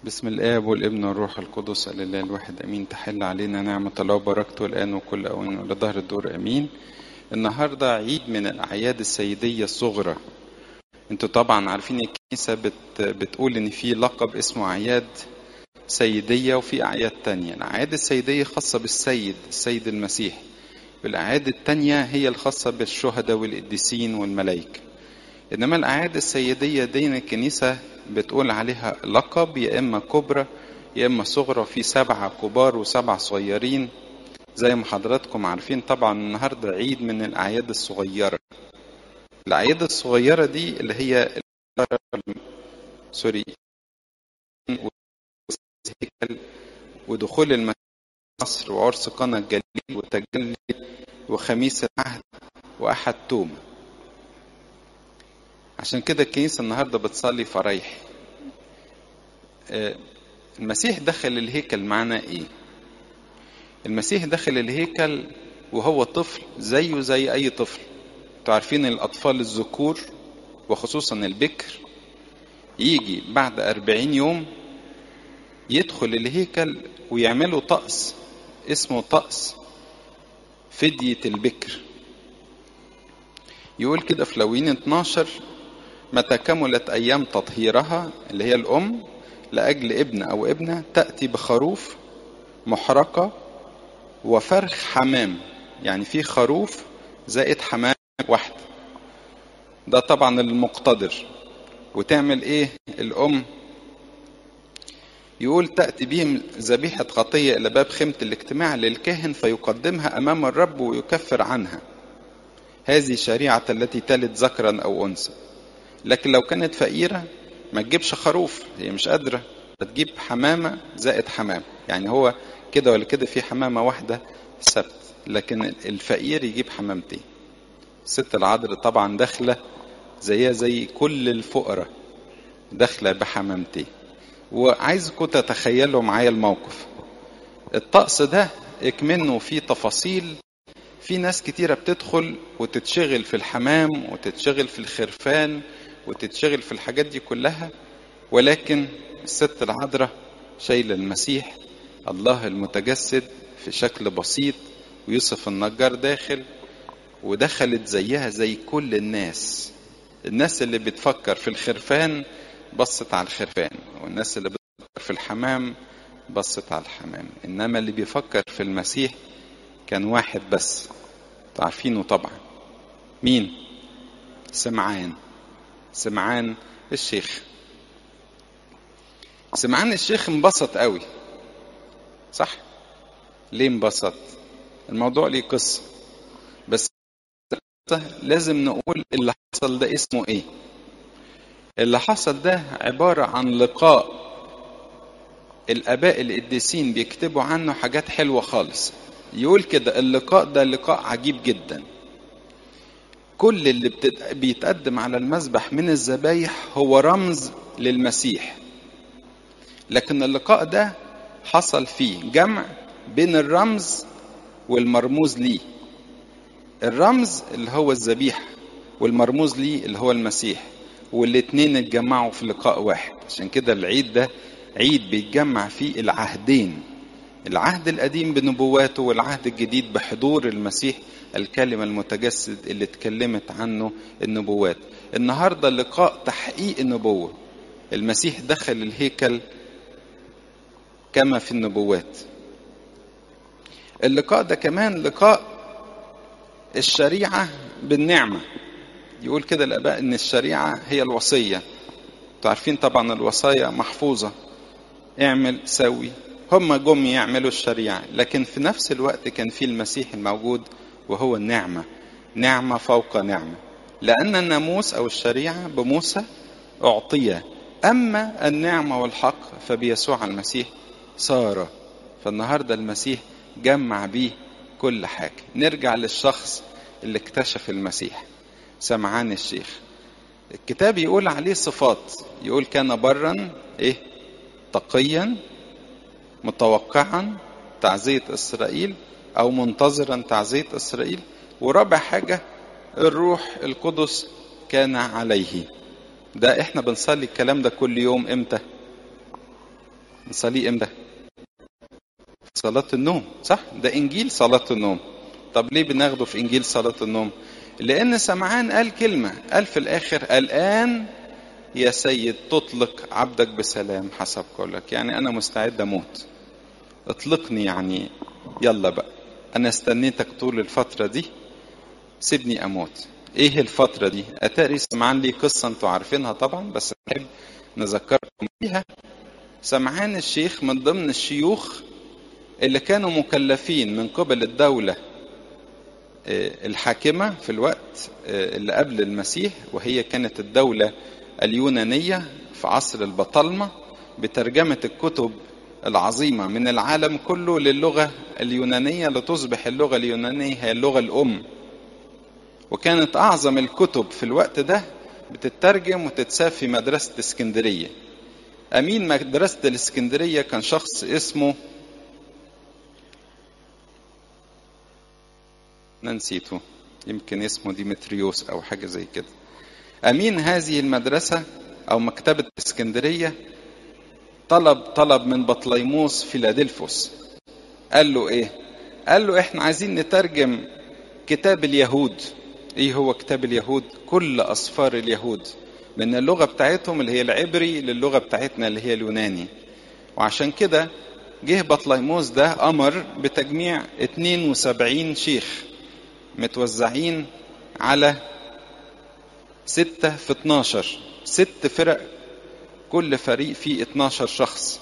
بسم الآب والابن والروح القدس الإله الواحد أمين. تحل علينا نعمة الله وبركته الآن وكل أوان ولظهر الدور أمين. النهاردة عيد من الأعياد السيدية الصغرى. انتوا طبعا عارفين الكنيسة بتقول إن في لقب اسمه أعياد سيدية وفي أعياد تانية. الأعياد السيدية خاصة السيد المسيح، والأعياد التانية هي الخاصة بالشهداء والقديسين والملائكة. إنما الأعياد السيدية دين الكنيسة بتقول عليها لقب، يا إما كبرى يا إما صغرى، في 7 كبار و7 صغيرين زي ما حضراتكم عارفين. طبعا النهاردة عيد من الأعياد الصغيرة. الأعياد الصغيرة دي اللي هي سوري ودخول المسيح مصر وعرس قنا الجليل وتجلي وخميس العهد وأحد توما. عشان كده الكنيسة النهاردة بتصلي فرايح. المسيح دخل الهيكل معنا ايه؟ المسيح دخل الهيكل وهو طفل زيه زي اي طفل. تعرفين الاطفال الذكور وخصوصا البكر يجي بعد 40 يوم يدخل الهيكل ويعملوا طقس اسمه طقس فدية البكر. يقول كده في لوين 12: متى كملت ايام تطهيرها اللي هي الام لأجل ابن أو ابنة تأتي بخروف محرقة وفرخ حمام، يعني في خروف زائد حمام واحد، ده طبعا المقتدر. وتعمل ايه الأم؟ يقول تأتي بهم ذبيحة خطية إلى باب خيمة الاجتماع للكاهن فيقدمها أمام الرب ويكفر عنها. هذه شريعة التي تلد ذكرا أو أنثى. لكن لو كانت فقيرة ما تجيبش خروف، هي مش قادرة، بتجيب حمامة زائد حمام، يعني هو كده ولا كده في حمامة واحدة سبت، لكن الفقير يجيب حمامتين. الست العذراء طبعا داخلة زيها زي كل الفقراء، داخلة بحمامتين. وعايزكم تتخيلوا معايا الموقف. الطقس ده اكمنه فيه تفاصيل. في ناس كتيرة بتدخل وتتشغل في الحمام وتتشغل في الخرفان وتتشغل في الحاجات دي كلها، ولكن الست العذراء شايلة المسيح الله المتجسد في شكل بسيط، ويوسف النجار داخل، ودخلت زيها زي كل الناس. الناس اللي بتفكر في الخرفان بصت على الخرفان، والناس اللي بتفكر في الحمام بصت على الحمام، إنما اللي بيفكر في المسيح كان واحد بس، تعرفينه طبعا مين؟ سمعان الشيخ. سمعان الشيخ انبسط قوي، صح؟ ليه انبسط؟ الموضوع ليه قصة، بس لازم نقول اللي حصل ده اسمه ايه. اللي حصل ده عبارة عن لقاء الآباء القديسين بيكتبوا عنه حاجات حلوة خالص. يقول كده اللقاء ده لقاء عجيب جدا. كل اللي بيتقدم على المذبح من الذبايح هو رمز للمسيح، لكن اللقاء ده حصل فيه جمع بين الرمز والمرموز ليه. الرمز اللي هو الذبيحة والمرموز ليه اللي هو المسيح، والاتنين اتجمعوا في لقاء واحد. عشان كده العيد ده عيد بيتجمع فيه العهدين، العهد القديم بنبواته والعهد الجديد بحضور المسيح الكلمة المتجسد اللي اتكلمت عنه النبوات. النهاردة لقاء تحقيق النبوة. المسيح دخل الهيكل كما في النبوات. اللقاء ده كمان لقاء الشريعة بالنعمة. يقول كده الآباء إن الشريعة هي الوصية. تعرفين طبعا الوصايا محفوظة، اعمل سوي. هم جم يعملوا الشريعة، لكن في نفس الوقت كان في المسيح الموجود وهو النعمة، نعمة فوق نعمة. لأن الناموس أو الشريعة بموسى أعطية، أما النعمة والحق فبيسوع المسيح صار. فالنهاردة المسيح جمع بيه كل حاجة. نرجع للشخص اللي اكتشف المسيح، سمعان الشيخ. الكتاب يقول عليه صفات، يقول كان برا تقيا متوقعا تعزية إسرائيل أو منتظرا تعزية إسرائيل. ورابع حاجة الروح القدس كان عليه. ده احنا بنصلي الكلام ده كل يوم امتى؟ نصليه امتى؟ صلاة النوم، صح؟ ده انجيل صلاة النوم. طب ليه بناخده في انجيل صلاة النوم؟ لان سمعان قال كلمة، قال في الاخر الان يا سيد تطلق عبدك بسلام حسب قولك. يعني انا مستعد اموت، اطلقني يعني، يلا بقى، انا استنيتك طول الفترة دي، سيبني اموت. ايه الفترة دي؟ اتاري سمعان لي قصة انتوا عارفينها طبعا، بس نحب نذكركم بيها. سمعان الشيخ من ضمن الشيوخ اللي كانوا مكلفين من قبل الدولة الحاكمة في الوقت اللي قبل المسيح، وهي كانت الدولة اليونانية في عصر البطالمة، بترجمة الكتب العظيمة من العالم كله للغة اليونانية لتصبح اللغة اليونانية هي اللغة الأم. وكانت أعظم الكتب في الوقت ده بتترجم وتتساب في مدرسة اسكندرية. أمين مدرسة الاسكندرية كان شخص اسمه، نسيته، يمكن اسمه ديمتريوس أو حاجة زي كده. أمين هذه المدرسة أو مكتبة اسكندرية طلب من بطليموس فيلادلفوس، قال له إيه؟ قال له إحنا عايزين نترجم كتاب اليهود. إيه هو كتاب اليهود؟ كل أسفار اليهود من اللغة بتاعتهم اللي هي العبري للغة بتاعتنا اللي هي اليوناني. وعشان كده جه بطليموس ده أمر بتجميع 72 شيخ متوزعين على 6 في 12، 6 فرق، كل فريق فيه 12 شخص،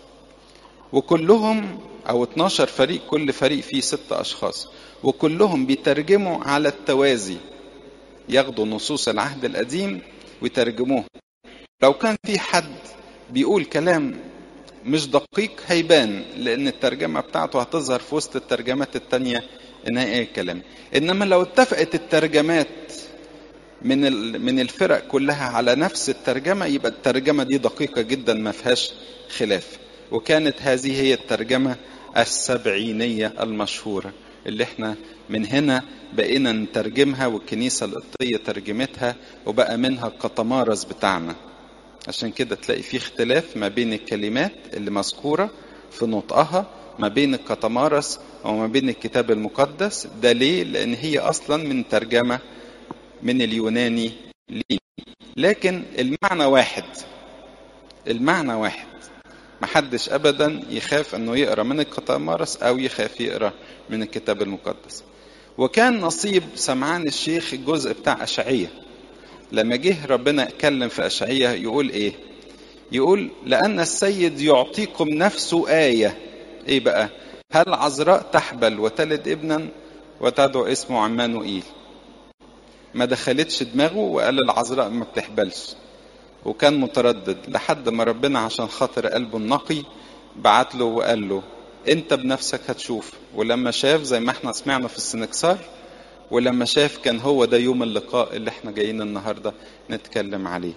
وكلهم أو 12 فريق، كل فريق فيه 6 أشخاص، وكلهم بيترجموا على التوازي، ياخدوا نصوص العهد القديم ويترجموه. لو كان في حد بيقول كلام مش دقيق هيبان، لأن الترجمة بتاعته هتظهر في وسط الترجمات التانية إنها إيه كلام. إنما لو اتفقت الترجمات من الفرق كلها على نفس الترجمة، يبقى الترجمة دي دقيقة جدا ما فيهاش خلاف. وكانت هذه هي الترجمة السبعينية المشهورة اللي احنا من هنا بقينا نترجمها، والكنيسة القبطية ترجمتها وبقى منها القطمارس بتاعنا. عشان كده تلاقي في اختلاف ما بين الكلمات اللي مذكورة في نطقها ما بين القطمارس وما بين الكتاب المقدس. ده ليه؟ لأن هي أصلا من ترجمة من اليوناني ليه، لكن المعنى واحد، المعنى واحد. محدش أبدا يخاف أنه يقرأ من القطمارس أو يخاف يقرأ من الكتاب المقدس. وكان نصيب سمعان الشيخ الجزء بتاع أشعية. لما جه ربنا اتكلم في أشعية يقول إيه؟ يقول لأن السيد يعطيكم نفسه آية. إيه بقى؟ هل عذراء تحبل وتلد ابنا وتدعو اسمه عمانوئيل. ما دخلتش دماغه وقال العذراء ما بتحبلش، وكان متردد لحد ما ربنا عشان خاطر قلبه النقي بعت له وقال له انت بنفسك هتشوف. ولما شاف زي ما احنا سمعنا في السنكسار، ولما شاف كان هو ده يوم اللقاء اللي احنا جايين النهاردة نتكلم عليه.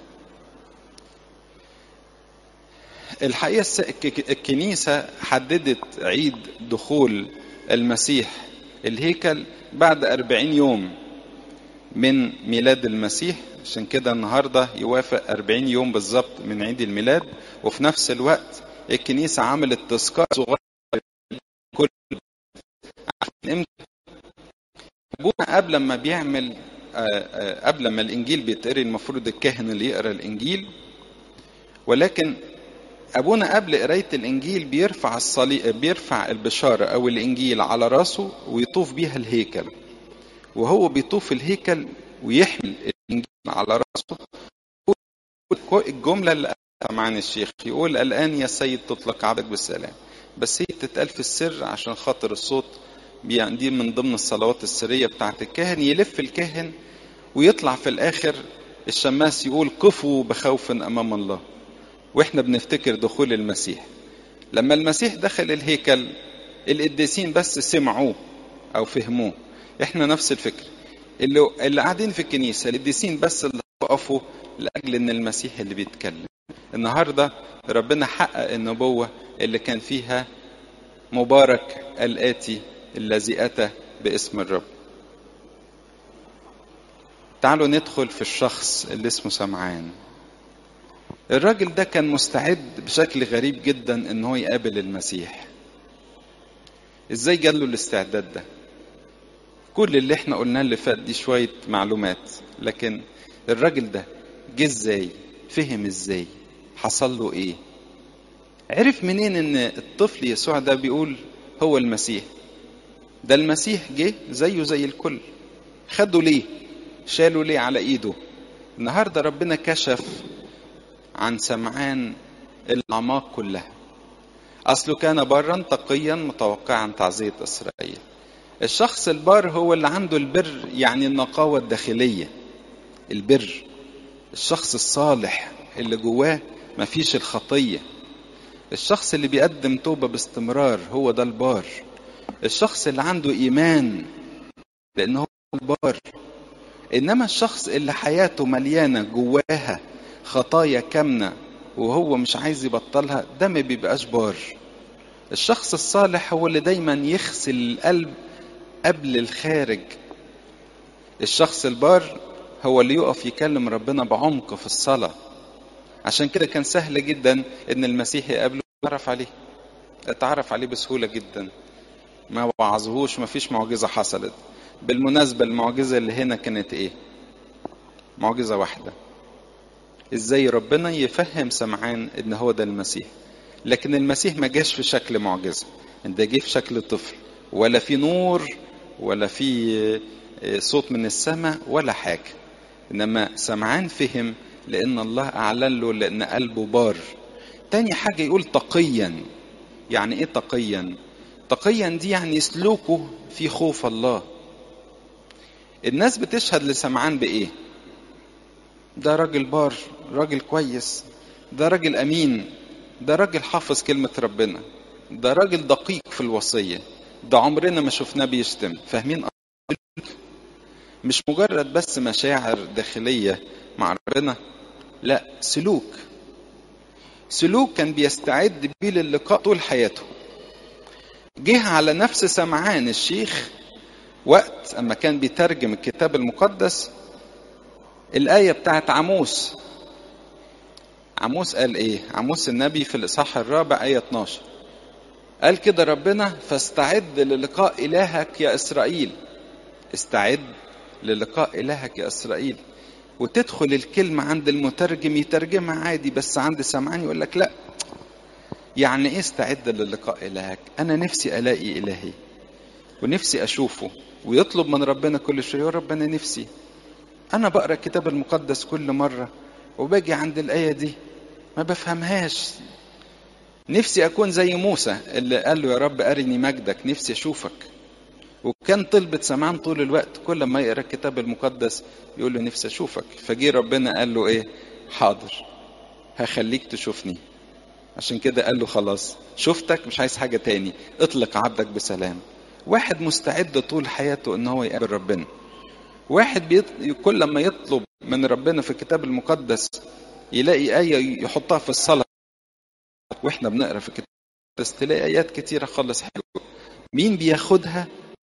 الحقيقة الكنيسة حددت عيد دخول المسيح الهيكل بعد 40 يوم من ميلاد المسيح، عشان كده النهاردة يوافق 40 يوم بالظبط من عيد الميلاد. وفي نفس الوقت الكنيسة عملت تذكار صغير كل امتى. ابونا قبل ما بيعمل قبل ما الانجيل بيتقري المفروض الكاهن اللي يقرا الانجيل، ولكن ابونا قبل قرايه الانجيل بيرفع الصليب، بيرفع البشاره او الانجيل على راسه ويطوف بيها الهيكل. وهو بيطوف الهيكل ويحمل الانجيل على راسه الجمله اللي قالها معنا الشيخ، يقول الان يا سيد تطلق عبدك بالسلام. بس هي تتقال في السر عشان خاطر الصوت، دي من ضمن الصلوات السريه بتاعت الكاهن. يلف الكاهن ويطلع في الاخر الشماس يقول قفوا بخوف امام الله. واحنا بنفتكر دخول المسيح. لما المسيح دخل الهيكل القديسين بس سمعوه او فهموه، احنا نفس الفكر. اللي قاعدين في الكنيسه القديسين بس اللي وقفوا لاجل ان المسيح اللي بيتكلم. النهارده ربنا حقق النبوه اللي كان فيها مبارك الآتي الذي أتى باسم الرب. تعالوا ندخل في الشخص اللي اسمه سمعان. الراجل ده كان مستعد بشكل غريب جدا ان هو يقابل المسيح. ازاي جاله الاستعداد ده؟ كل اللي احنا قلناه اللي فات دي شوية معلومات، لكن الراجل ده جه ازاي؟ فهم ازاي؟ حصل له ايه؟ عرف منين ان الطفل يسوع ده بيقول هو المسيح؟ ده المسيح جه زيه زي الكل. خده ليه؟ شالوا ليه على ايده؟ النهارده ربنا كشف عن سمعان الاعماق كلها. اصله كان برا تقيا متوقعا تعزية اسرائيل. الشخص البار هو اللي عنده البر، يعني النقاوة الداخلية، البر. الشخص الصالح اللي جواه مفيش الخطية. الشخص اللي بيقدم توبة باستمرار هو ده البار. الشخص اللي عنده إيمان لأنه هو البار. إنما الشخص اللي حياته مليانة جواها خطايا كامنة وهو مش عايز يبطلها، ده ما بيبقاش بار. الشخص الصالح هو اللي دايما يغسل القلب قبل الخارج. الشخص البار هو اللي يقف يكلم ربنا بعمق في الصلاة. عشان كده كان سهل جدا ان المسيح يقابله اتعرف عليه بسهولة جدا. ما وعظهوش، ما فيش معجزة حصلت. بالمناسبة المعجزة اللي هنا كانت ايه؟ معجزة واحدة، ازاي ربنا يفهم سمعان ان هو ده المسيح. لكن المسيح ما جاش في شكل معجزة، ده جه في شكل طفل، ولا في نور ولا في صوت من السماء ولا حاجة. انما سمعان فهم لان الله اعلن له، لان قلبه بار. تاني حاجة يقول تقيا. يعني ايه تقيا؟ تقيا دي يعني سلوكه في خوف الله. الناس بتشهد لسمعان بايه؟ ده راجل بار، راجل كويس، ده راجل امين، ده راجل حافظ كلمة ربنا، ده راجل دقيق في الوصية، ده عمرنا ما شفناه بيشتم. فاهمين؟ مش مجرد بس مشاعر داخلية مع ربنا، لا، سلوك كان بيستعد بيه للقاء طول حياته. جه على نفس سمعان الشيخ وقت اما كان بيترجم الكتاب المقدس الآية بتاعت عموس. عموس قال ايه؟ عموس النبي في الإصحاح 4 آية 12 قال كده ربنا: فاستعد للقاء إلهك يا إسرائيل. استعد للقاء إلهك يا إسرائيل. وتدخل الكلمة عند المترجم يترجمها عادي، بس عند سمعان يقول لك لا، يعني ايه استعد للقاء إلهك؟ أنا نفسي ألاقي إلهي ونفسي أشوفه. ويطلب من ربنا كل شيء. يا ربنا نفسي، أنا بقرأ الكتاب المقدس كل مرة وباجي عند الآية دي ما بفهمهاش. نفسي أكون زي موسى اللي قال له: يا رب أرني مجدك، نفسي أشوفك. وكان طلبة سمعان طول الوقت كل ما يقرأ الكتاب المقدس يقول له: نفسي أشوفك. فجي ربنا قال له إيه؟ حاضر، هخليك تشوفني. عشان كده قال له: خلاص شفتك، مش عايز حاجة تاني، اطلق عبدك بسلام. واحد مستعد طول حياته ان هو يقابل ربنا. واحد كل ما يطلب من ربنا في الكتاب المقدس يلاقي آية يحطها في الصلاة. واحنا بنقرأ في الكتاب المقدس تلاقي آيات كتيرة خالص حلوة. مين بياخدها؟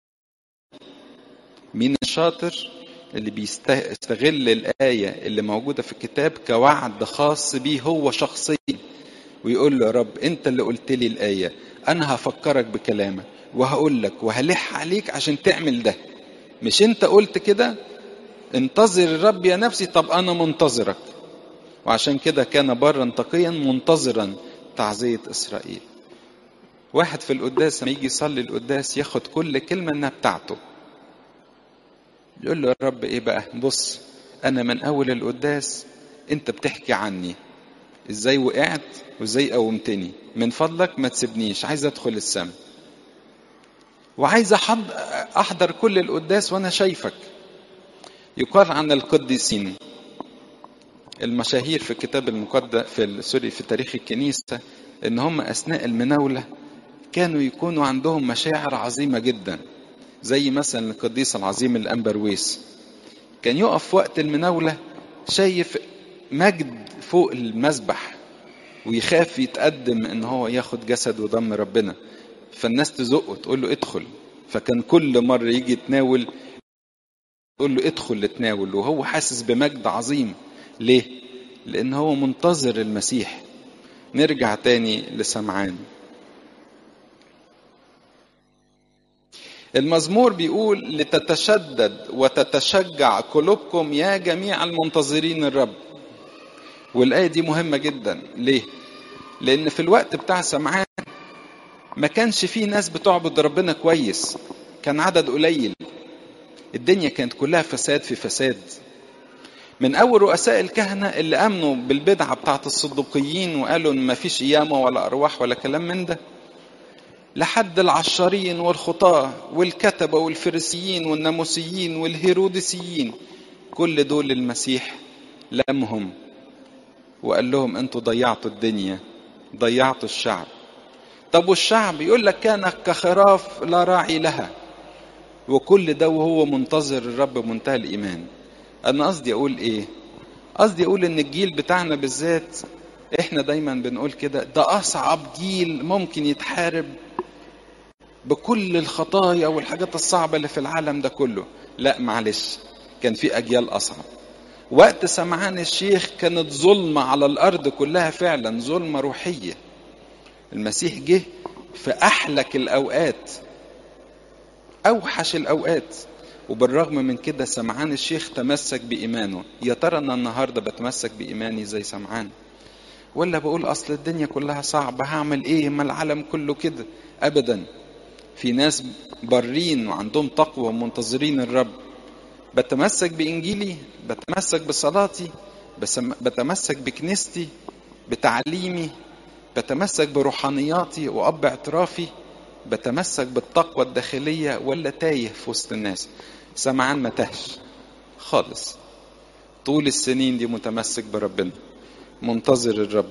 مين الشاطر؟ اللي بيستغل الآية اللي موجودة في الكتاب كوعد خاص بيه هو شخصيا، ويقول له: يا رب انت اللي قلت لي الآية، انا هفكرك بكلامك وهقول لك وهلح عليك عشان تعمل ده. مش انت قلت كده؟ انتظر الرب يا نفسي. طب انا منتظرك. وعشان كده كان برا تقيا منتظرا تعزية اسرائيل. واحد في القداس لما يجي يصلي القداس ياخد كل كلمة انها بتاعته، يقول له: يا رب ايه بقى؟ بص، انا من اول القداس انت بتحكي عني، ازاي وقعت وازاي قومتني، من فضلك ما تسيبنيش، عايز ادخل السماء وعايز احضر كل القداس وانا شايفك. يقال عن القديسين المشاهير في الكتاب المقدس في تاريخ الكنيسة ان هم اثناء المناولة كانوا يكونوا عندهم مشاعر عظيمة جدا. زي مثلا القديس العظيم الأنبرويس كان يقف وقت المناولة شايف مجد فوق المذبح ويخاف يتقدم ان هو ياخد جسد ودم ربنا، فالناس تزقه تقول له: ادخل. فكان كل مرة يجي يتناول تقول له: ادخل لتناول، وهو حاسس بمجد عظيم. ليه؟ لأن هو منتظر المسيح. نرجع تاني لسمعان. المزمور بيقول لتتشدد وتتشجع قلوبكم يا جميع المنتظرين الرب. والآية دي مهمة جدا. ليه؟ لأن في الوقت بتاع سمعان ما كانش فيه ناس بتعبد ربنا كويس، كان عدد قليل، الدنيا كانت كلها فساد في فساد. من أول رؤساء الكهنة اللي آمنوا بالبدعة بتاعت الصدوقيين وقالوا إن ما فيش قيامة ولا أرواح ولا كلام من ده، لحد العشارين والخطاة والكتبة والفريسيين والناموسيين والهيروديسيين، كل دول المسيح لمهم وقال لهم انتوا ضيعتوا الدنيا، ضيعتوا الشعب. طب والشعب؟ يقول لك كان كخراف لا راعي لها. وكل ده وهو منتظر الرب بمنتهى الإيمان. أنا قصدي أقول إيه؟ قصدي أقول إن الجيل بتاعنا بالذات، إحنا دايما بنقول كده ده أصعب جيل ممكن يتحارب بكل الخطايا والحاجات الصعبة اللي في العالم ده كله. لا معلش، كان في أجيال أصعب. وقت سمعان الشيخ كانت ظلمة على الأرض كلها، فعلا ظلمة روحية. المسيح جه في أحلك الأوقات، أوحش الأوقات، وبالرغم من كده سمعان الشيخ تمسك بإيمانه. يا ترى أنا النهاردة بتمسك بإيماني زي سمعان، ولا بقول أصل الدنيا كلها صعبة هعمل إيه ما العالم كله كده؟ أبدا، في ناس برين وعندهم تقوى ومنتظرين الرب. بتمسك بإنجيلي، بتمسك بصلاتي، بتمسك بكنيستي، بتعليمي، بتمسك بروحانياتي وأب اعترافي، بتمسك بالتقوى الداخلية، ولا تايه في وسط الناس؟ سمعان ما تهش خالص، طول السنين دي متمسك بربنا، منتظر الرب.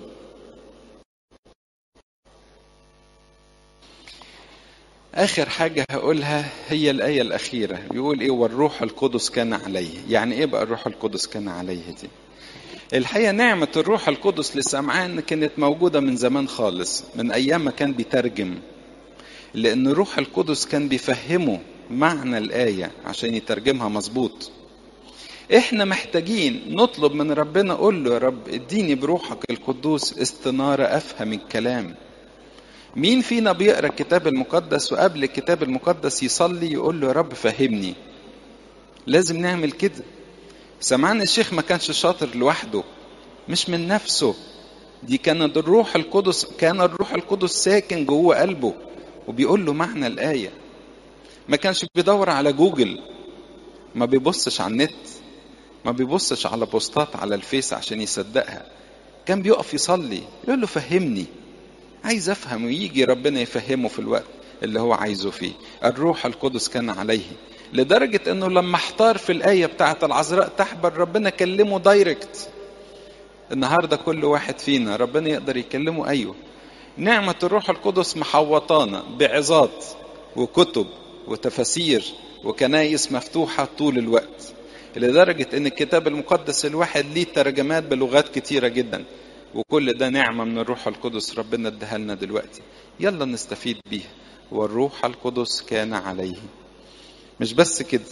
آخر حاجة هقولها هي الآية الأخيرة، بيقول إيه؟ والروح القدس كان عليه. يعني إيه بقى الروح القدس كان عليه دي؟ الحقيقة نعمة الروح القدس لسمعان كانت موجودة من زمان خالص، من أيام ما كان بيترجم، لأن الروح القدس كان بيفهمه معنى الآية عشان يترجمها مظبوط. إحنا محتاجين نطلب من ربنا، قول له يا رب اديني بروحك القدوس استنارة أفهم الكلام. مين فينا بيقرأ الكتاب المقدس وقبل الكتاب المقدس يصلي يقول له يا رب فهمني؟ لازم نعمل كده. سمعان الشيخ ما كانش شاطر لوحده، مش من نفسه، دي كان الروح القدس ساكن جوه قلبه وبيقول له معنى الآية. ما كانش بيدور على جوجل، ما بيبصش على النت، ما بيبصش على بوستات على الفيس عشان يصدقها. كان بيقف يصلي يقول له فهمني، عايز افهم، ويجي ربنا يفهمه في الوقت اللي هو عايزه فيه. الروح القدس كان عليه، لدرجة انه لما احتار في الآية بتاعت العذراء تحبل ربنا كلمه دايركت. النهاردة كل واحد فينا ربنا يقدر يكلمه. ايوه، نعمة الروح القدس محوطانا بعظات وكتب وتفاسير وكنايس مفتوحة طول الوقت، لدرجة ان الكتاب المقدس الواحد ليه ترجمات بلغات كتيرة جدا. وكل ده نعمة من الروح القدس ربنا اداها لنا دلوقتي، يلا نستفيد بيها. والروح القدس كان عليه. مش بس كده،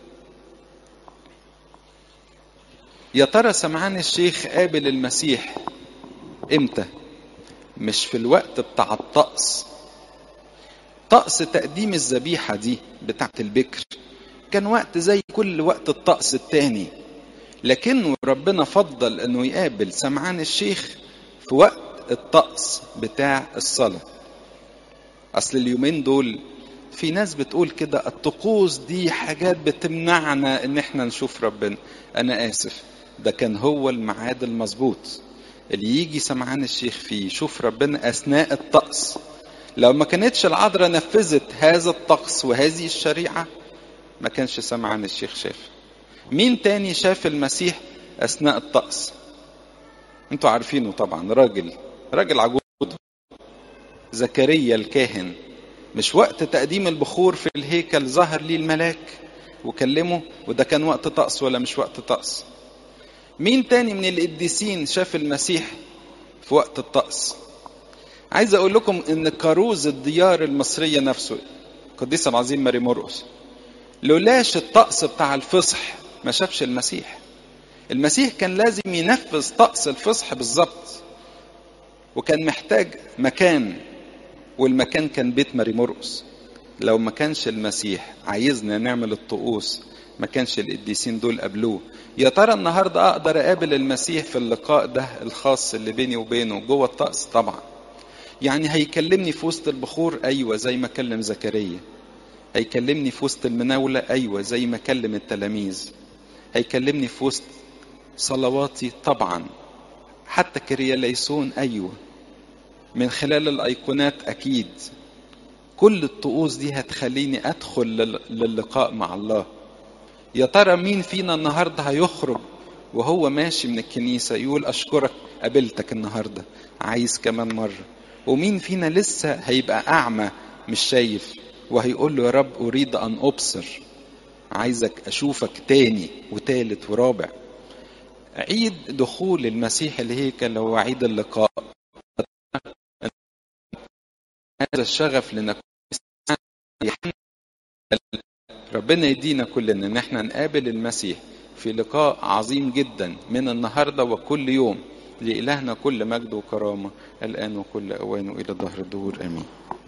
يا ترى سمعان الشيخ قابل المسيح امتى؟ مش في الوقت بتاع الطقس. طقس تقديم الذبيحة دي بتاعت البكر كان وقت زي كل وقت الطقس التاني، لكنه ربنا فضل انه يقابل سمعان الشيخ في وقت الطقس بتاع الصلاة. اصل اليومين دول في ناس بتقول كده الطقوس دي حاجات بتمنعنا ان احنا نشوف ربنا. انا اسف، ده كان هو الميعاد المظبوط اللي يجي سمعان الشيخ فيه يشوف ربنا اثناء الطقس. لو ما كانتش العذراء نفذت هذا الطقس وهذه الشريعة ما كانش سمعان الشيخ شاف. مين تاني شاف المسيح اثناء الطقس؟ انتوا عارفينه طبعا، راجل عجوز، زكريا الكاهن. مش وقت تقديم البخور في الهيكل ظهر ليه الملاك وكلمه، وده كان وقت طقس ولا مش وقت طقس؟ مين تاني من القديسين شاف المسيح في وقت الطقس؟ عايز اقول لكم ان كاروز الديار المصرية نفسه القديس العظيم ماري مرقس لولاش الطقس بتاع الفصح ما شافش المسيح. المسيح كان لازم ينفذ طقس الفصح بالظبط، وكان محتاج مكان، والمكان كان بيت ماري مرقس. لو ما كانش المسيح عايزنا نعمل الطقوس ما كانش القديسين دول قبلوه. يا ترى النهارده اقدر اقابل المسيح في اللقاء ده الخاص اللي بيني وبينه جوه الطقس؟ طبعا. يعني هيكلمني في وسط البخور، ايوه زي ما كلم زكريا. هيكلمني في وسط المناولة، ايوه زي ما كلم التلاميذ. هيكلمني في وسط صلواتي طبعا، حتى كرياليسون، ايوه من خلال الايقونات اكيد. كل الطقوس دي هتخليني ادخل للقاء مع الله. يا ترى مين فينا النهارده هيخرج وهو ماشي من الكنيسة يقول أشكرك قابلتك النهاردة، عايز كمان مرة؟ ومين فينا لسه هيبقى أعمى مش شايف وهيقول له يا رب أريد أن أبصر، عايزك أشوفك تاني وتالت ورابع؟ عيد دخول المسيح الهيكل هو عيد اللقاء. هذا الشغف لنكون ربنا يدينا كلنا ان احنا نقابل المسيح في لقاء عظيم جدا من النهاردة وكل يوم. لإلهنا كل مجد وكرامة الآن وكل أوان وإلى ظهر الدهور، آمين.